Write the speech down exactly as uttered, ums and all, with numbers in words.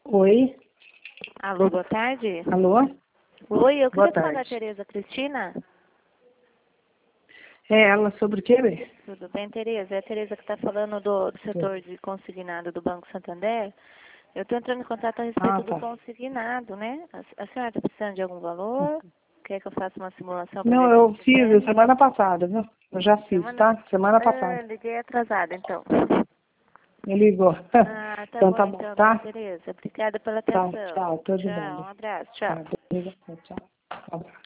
Oi. Alô, boa tarde. Alô? Oi, eu Boa queria falar da tarde. Tereza Cristina. É ela sobre o quê, bem? Tudo bem, Tereza? É a Tereza que está falando do, do setor de consignado do Banco Santander. Eu estou entrando em contato a respeito Ah, do tá. consignado, né? A, a senhora está precisando de algum valor? Quer que eu faça uma simulação para Não, ver eu quanto fiz é? semana passada, viu? Eu já fiz, Semana... tá? Semana Ah, passada. liguei atrasada, então. Me ligou. Ah, tá Então bom tá bom, então, dona tá? Tereza. Obrigada pela Tá, atenção. tchau, tudo Tchau, um bem. abraço, tchau. Tá, beleza? Tchau. Um abraço.